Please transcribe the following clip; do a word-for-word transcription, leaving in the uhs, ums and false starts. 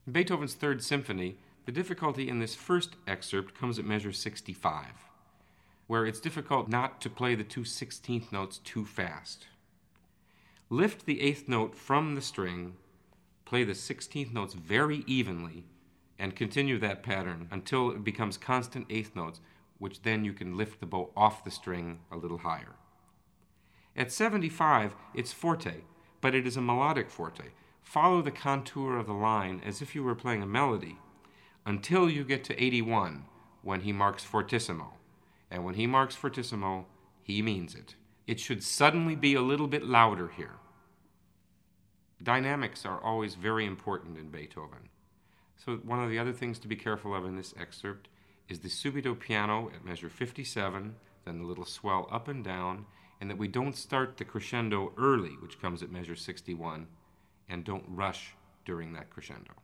In Beethoven's Third Symphony, the difficulty in this first excerpt comes at measure sixty-five, where it's difficult not to play the two sixteenth notes too fast. Lift the eighth note from the string, play the sixteenth notes very evenly, and continue that pattern until it becomes constant eighth notes, which then you can lift the bow off the string a little higher. At seventy-five, it's forte, but it is a melodic forte. Follow the contour of the line as if you were playing a melody until you get to eighty-one, when he marks fortissimo. And when he marks fortissimo, he means it. It should suddenly be a little bit louder here. Dynamics are always very important in Beethoven. So one of the other things to be careful of in this excerpt is the subito piano at measure fifty-seven, then the little swell up and down, and that we don't start the crescendo early, which comes at measure sixty-one, and don't rush during that crescendo.